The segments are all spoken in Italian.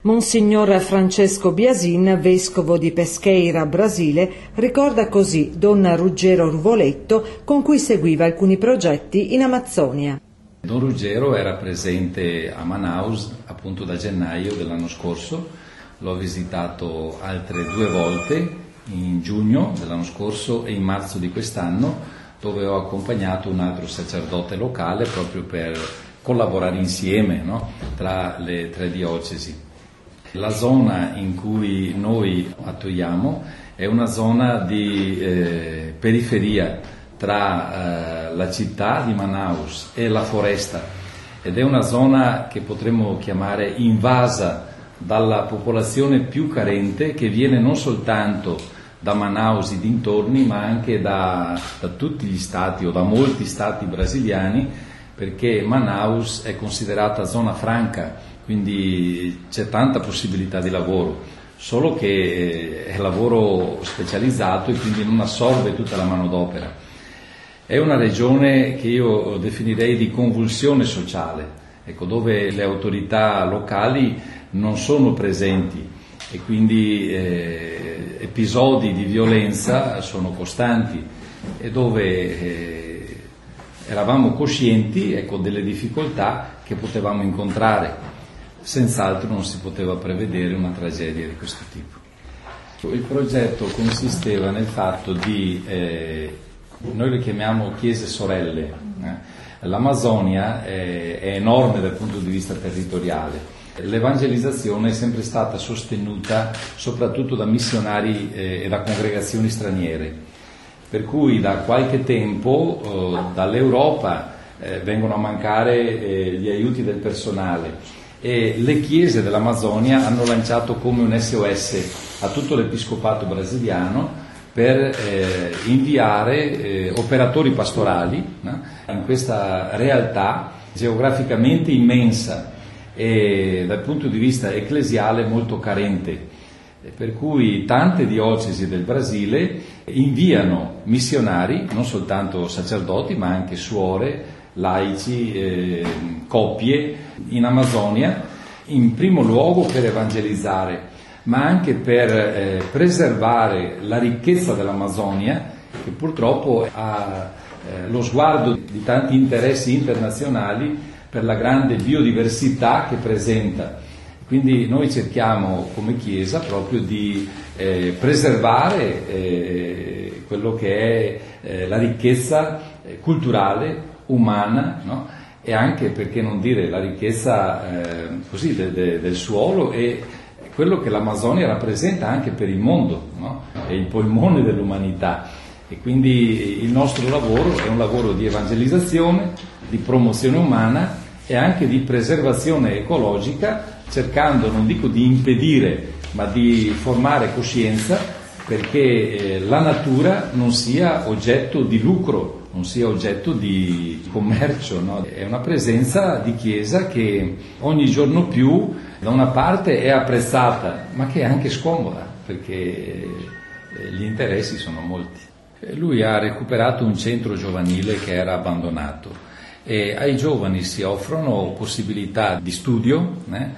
Monsignor Francesco Biasin, vescovo di Pesqueira, Brasile, ricorda così Don Ruggero Ruvoletto, con cui seguiva alcuni progetti in Amazzonia. Don Ruggero era presente a Manaus appunto da gennaio dell'anno scorso, l'ho visitato altre 2 volte, in giugno dell'anno scorso e in marzo di quest'anno, dove ho accompagnato un altro sacerdote locale proprio per collaborare insieme, no? Tra le 3 diocesi. La zona in cui noi attuiamo è una zona di periferia tra la città di Manaus e la foresta, ed è una zona che potremmo chiamare invasa dalla popolazione più carente, che viene non soltanto da Manaus e dintorni, ma anche da tutti gli stati o da molti stati brasiliani, perché Manaus è considerata zona franca, quindi c'è tanta possibilità di lavoro, solo che è lavoro specializzato e quindi non assorbe tutta la manodopera. È una regione che io definirei di convulsione sociale, ecco, dove le autorità locali non sono presenti e quindi episodi di violenza sono costanti e dove eravamo coscienti, ecco, delle difficoltà che potevamo incontrare. Senz'altro non si poteva prevedere una tragedia di questo tipo. Il progetto consisteva nel fatto di noi le chiamiamo chiese sorelle. L'Amazzonia è enorme dal punto di vista territoriale. L'evangelizzazione è sempre stata sostenuta soprattutto da missionari e da congregazioni straniere, per cui da qualche tempo dall'Europa vengono a mancare gli aiuti del personale e le chiese dell'Amazzonia hanno lanciato come un SOS a tutto l'episcopato brasiliano per inviare operatori pastorali, no? In questa realtà geograficamente immensa e dal punto di vista ecclesiale molto carente, per cui tante diocesi del Brasile inviano missionari, non soltanto sacerdoti ma anche suore, laici, coppie in Amazzonia, in primo luogo per evangelizzare, ma anche per preservare la ricchezza dell'Amazzonia, che purtroppo ha lo sguardo di tanti interessi internazionali per la grande biodiversità che presenta. Quindi noi cerchiamo come Chiesa proprio di preservare quello che è la ricchezza culturale, umana, no? E anche, perché non dire, la ricchezza così del suolo e quello che l'Amazzonia rappresenta anche per il mondo, no? È il polmone dell'umanità e quindi il nostro lavoro è un lavoro di evangelizzazione, di promozione umana e anche di preservazione ecologica, cercando, non dico di impedire, ma di formare coscienza perché la natura non sia oggetto di lucro, non sia oggetto di commercio, no? È una presenza di Chiesa che ogni giorno più da una parte è apprezzata, ma che è anche scomoda, perché gli interessi sono molti. Lui ha recuperato un centro giovanile che era abbandonato e ai giovani si offrono possibilità di studio,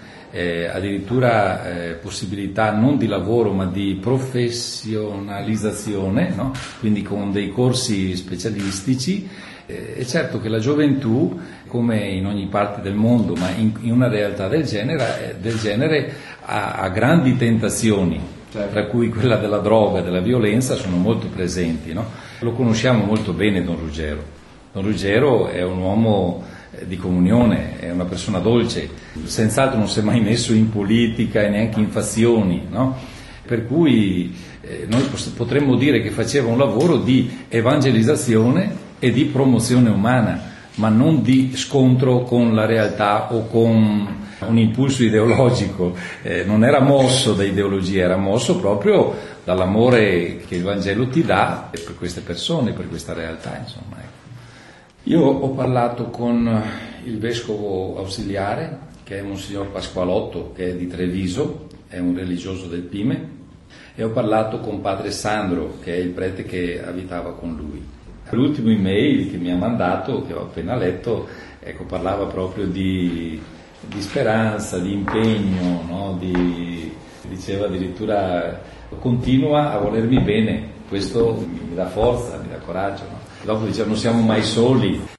addirittura possibilità non di lavoro ma di professionalizzazione, no? Quindi con dei corsi specialistici. È certo che la gioventù, come in ogni parte del mondo, ma in una realtà del genere ha grandi tentazioni, tra cui quella della droga, della violenza, sono molto presenti, no? Lo conosciamo molto bene Don Ruggero. Don Ruggero è un uomo di comunione, è una persona dolce, senz'altro non si è mai messo in politica e neanche in fazioni, no? Per cui noi potremmo dire che faceva un lavoro di evangelizzazione e di promozione umana, ma non di scontro con la realtà o con un impulso ideologico. Non era mosso da ideologia, era mosso proprio dall'amore che il Vangelo ti dà per queste persone, per questa realtà, insomma. Io ho parlato con il vescovo ausiliare, che è Monsignor Pasqualotto, che è di Treviso, è un religioso del Pime, e ho parlato con padre Sandro, che è il prete che abitava con lui. L'ultimo email che mi ha mandato, che ho appena letto, ecco, parlava proprio di di speranza, di impegno, no? Diceva addirittura continua a volermi bene, questo mi dà forza, mi dà coraggio. No? Dopo diceva non siamo mai soli.